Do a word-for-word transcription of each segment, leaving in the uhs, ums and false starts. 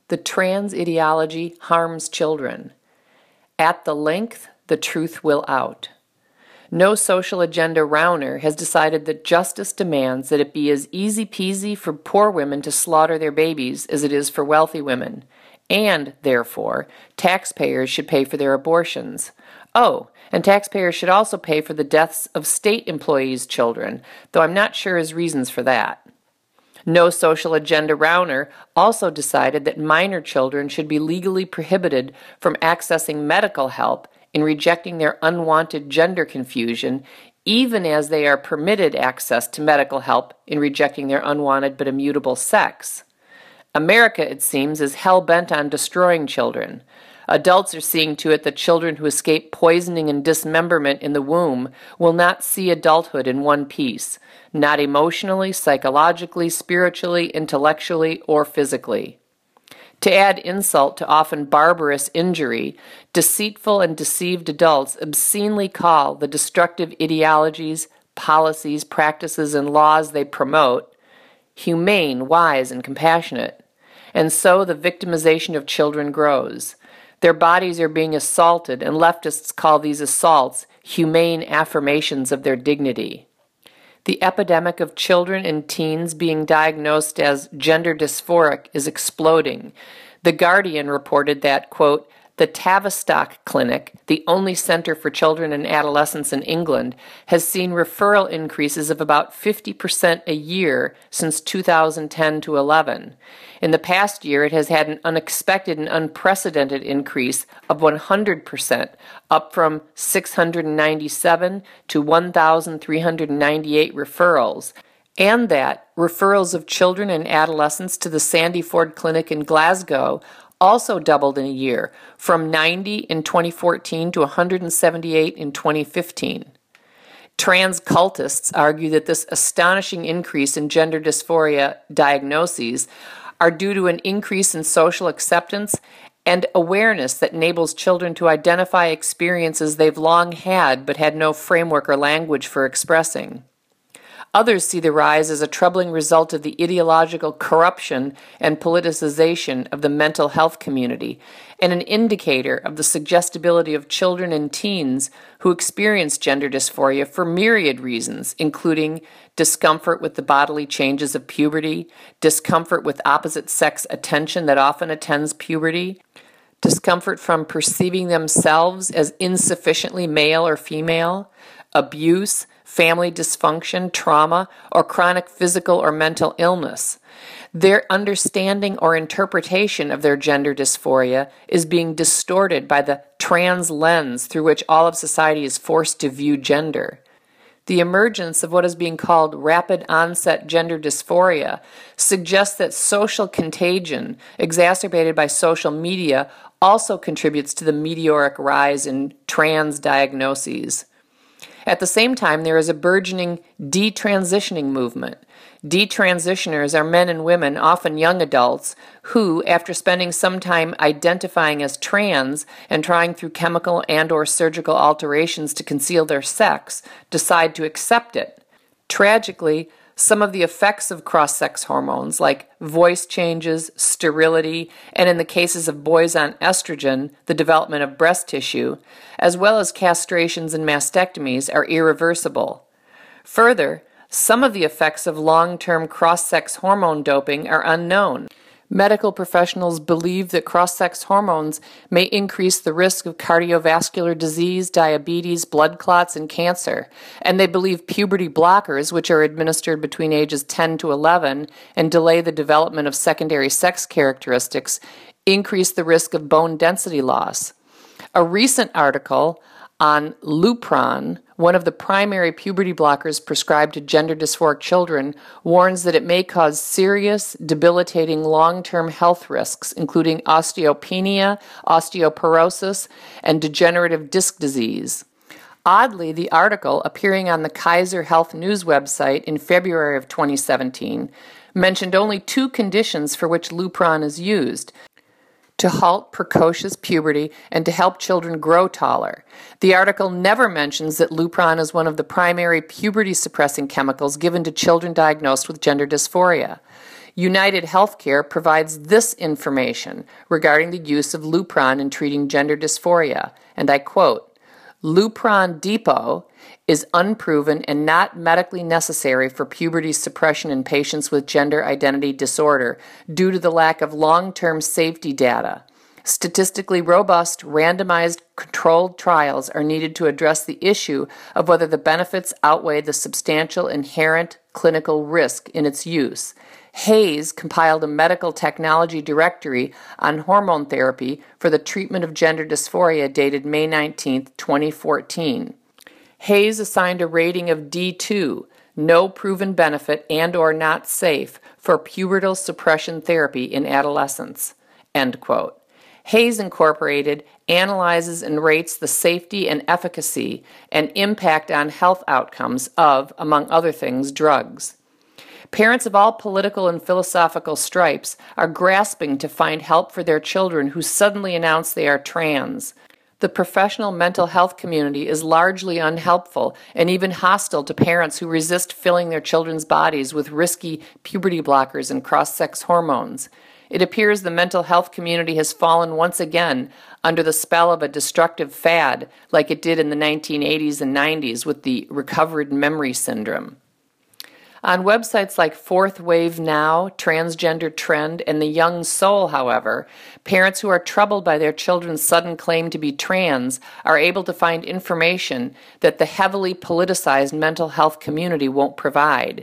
The trans ideology harms children. At the length, the truth will out. No social agenda Rauner has decided that justice demands that it be as easy peasy for poor women to slaughter their babies as it is for wealthy women, and, therefore, taxpayers should pay for their abortions. Oh, and taxpayers should also pay for the deaths of state employees' children, though I'm not sure his reasons for that. No social agenda Rauner also decided that minor children should be legally prohibited from accessing medical help in rejecting their unwanted gender confusion, even as they are permitted access to medical help in rejecting their unwanted but immutable sex. America, it seems, is hell-bent on destroying children. Adults are seeing to it that children who escape poisoning and dismemberment in the womb will not see adulthood in one piece, not emotionally, psychologically, spiritually, intellectually, or physically. To add insult to often barbarous injury, deceitful and deceived adults obscenely call the destructive ideologies, policies, practices, and laws they promote humane, wise, and compassionate. And so the victimization of children grows. Their bodies are being assaulted, and leftists call these assaults humane affirmations of their dignity. The epidemic of children and teens being diagnosed as gender dysphoric is exploding. The Guardian reported that, quote, the Tavistock Clinic, the only center for children and adolescents in England, has seen referral increases of about fifty percent a year since two thousand ten to eleven. In the past year, it has had an unexpected and unprecedented increase of one hundred percent, up from six hundred ninety-seven to one thousand three hundred ninety-eight referrals, and that referrals of children and adolescents to the Sandy Ford Clinic in Glasgow also doubled in a year, from ninety in twenty fourteen to one hundred seventy-eight in twenty fifteen. Trans cultists argue that this astonishing increase in gender dysphoria diagnoses are due to an increase in social acceptance and awareness that enables children to identify experiences they've long had but had no framework or language for expressing. Others see the rise as a troubling result of the ideological corruption and politicization of the mental health community, and an indicator of the suggestibility of children and teens who experience gender dysphoria for myriad reasons, including discomfort with the bodily changes of puberty, discomfort with opposite-sex attention that often attends puberty, discomfort from perceiving themselves as insufficiently male or female, abuse, family dysfunction, trauma, or chronic physical or mental illness. Their understanding or interpretation of their gender dysphoria is being distorted by the trans lens through which all of society is forced to view gender. The emergence of what is being called rapid onset gender dysphoria suggests that social contagion, exacerbated by social media, also contributes to the meteoric rise in trans diagnoses. At the same time, there is a burgeoning detransitioning movement. Detransitioners are men and women, often young adults, who, after spending some time identifying as trans and trying through chemical and or surgical alterations to conceal their sex, decide to accept it. Tragically, some of the effects of cross-sex hormones, like voice changes, sterility, and in the cases of boys on estrogen, the development of breast tissue, as well as castrations and mastectomies, are irreversible. Further, some of the effects of long-term cross-sex hormone doping are unknown. Medical professionals believe that cross-sex hormones may increase the risk of cardiovascular disease, diabetes, blood clots, and cancer, and they believe puberty blockers, which are administered between ages ten to eleven and delay the development of secondary sex characteristics, increase the risk of bone density loss. A recent article on Lupron, one of the primary puberty blockers prescribed to gender dysphoric children, warns that it may cause serious, debilitating long-term health risks, including osteopenia, osteoporosis, and degenerative disc disease. Oddly, the article, appearing on the Kaiser Health News website in February of twenty seventeen, mentioned only two conditions for which Lupron is used: to halt precocious puberty and to help children grow taller. The article never mentions that Lupron is one of the primary puberty-suppressing chemicals given to children diagnosed with gender dysphoria. United Healthcare provides this information regarding the use of Lupron in treating gender dysphoria, and I quote, Lupron Depot is unproven and not medically necessary for puberty suppression in patients with gender identity disorder due to the lack of long-term safety data. Statistically robust, randomized, controlled trials are needed to address the issue of whether the benefits outweigh the substantial inherent clinical risk in its use. Hayes compiled a medical technology directory on hormone therapy for the treatment of gender dysphoria dated May nineteenth, twenty fourteen. Hayes assigned a rating of D two, no proven benefit and or not safe for pubertal suppression therapy in adolescents, end quote. Hayes Incorporated analyzes and rates the safety and efficacy and impact on health outcomes of, among other things, drugs. Parents of all political and philosophical stripes are grasping to find help for their children who suddenly announce they are trans. The professional mental health community is largely unhelpful and even hostile to parents who resist filling their children's bodies with risky puberty blockers and cross-sex hormones. It appears the mental health community has fallen once again under the spell of a destructive fad like it did in the nineteen eighties and nineties with the recovered memory syndrome. On websites like Fourth Wave Now, Transgender Trend, and The Young Soul, however, parents who are troubled by their children's sudden claim to be trans are able to find information that the heavily politicized mental health community won't provide.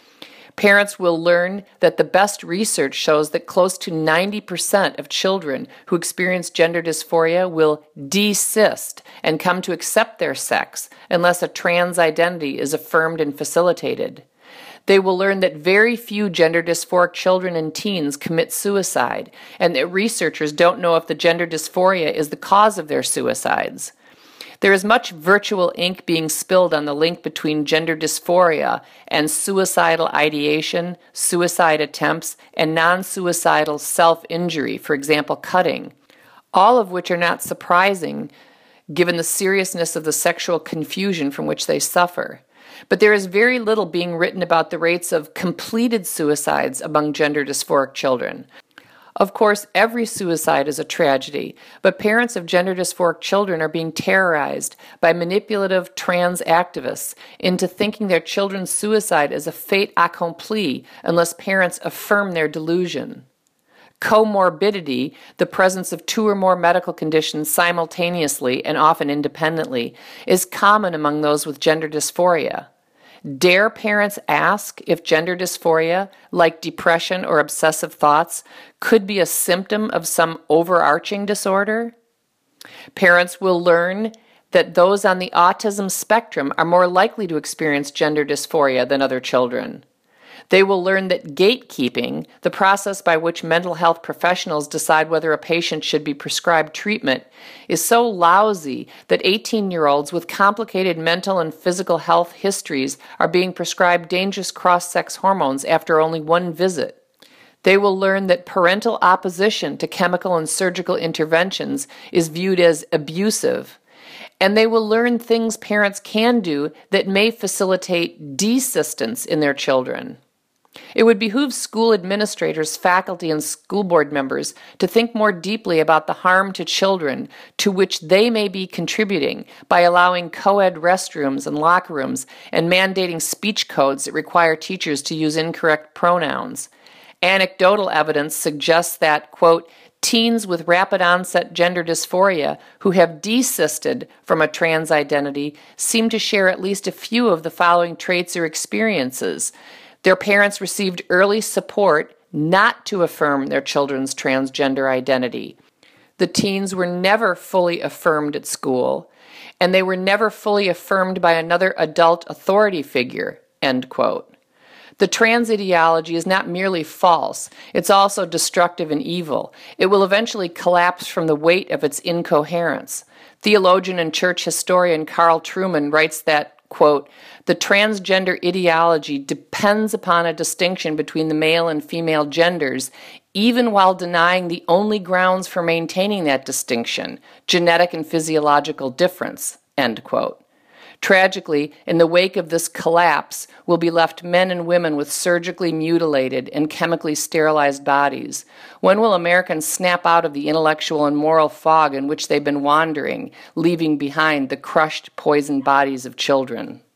Parents will learn that the best research shows that close to ninety percent of children who experience gender dysphoria will desist and come to accept their sex unless a trans identity is affirmed and facilitated. They will learn that very few gender dysphoric children and teens commit suicide, and that researchers don't know if the gender dysphoria is the cause of their suicides. There is much virtual ink being spilled on the link between gender dysphoria and suicidal ideation, suicide attempts, and non-suicidal self-injury, for example, cutting, all of which are not surprising given the seriousness of the sexual confusion from which they suffer. But there is very little being written about the rates of completed suicides among gender dysphoric children. Of course, every suicide is a tragedy, but parents of gender dysphoric children are being terrorized by manipulative trans activists into thinking their children's suicide is a fait accompli unless parents affirm their delusion. Comorbidity, the presence of two or more medical conditions simultaneously and often independently, is common among those with gender dysphoria. Dare parents ask if gender dysphoria, like depression or obsessive thoughts, could be a symptom of some overarching disorder? Parents will learn that those on the autism spectrum are more likely to experience gender dysphoria than other children. They will learn that gatekeeping, the process by which mental health professionals decide whether a patient should be prescribed treatment, is so lousy that eighteen-year-olds with complicated mental and physical health histories are being prescribed dangerous cross-sex hormones after only one visit. They will learn that parental opposition to chemical and surgical interventions is viewed as abusive, and they will learn things parents can do that may facilitate desistance in their children. It would behoove school administrators, faculty, and school board members to think more deeply about the harm to children to which they may be contributing by allowing co-ed restrooms and locker rooms and mandating speech codes that require teachers to use incorrect pronouns. Anecdotal evidence suggests that, quote, teens with rapid onset gender dysphoria who have desisted from a trans identity seem to share at least a few of the following traits or experiences. Their parents received early support not to affirm their children's transgender identity. The teens were never fully affirmed at school, and they were never fully affirmed by another adult authority figure, end quote. The trans ideology is not merely false, it's also destructive and evil. It will eventually collapse from the weight of its incoherence. Theologian and church historian Carl Trueman writes that, quote, the transgender ideology depends upon a distinction between the male and female genders, even while denying the only grounds for maintaining that distinction, genetic and physiological difference, end quote. Tragically, in the wake of this collapse will be left men and women with surgically mutilated and chemically sterilized bodies. When will Americans snap out of the intellectual and moral fog in which they've been wandering, leaving behind the crushed, poisoned bodies of children?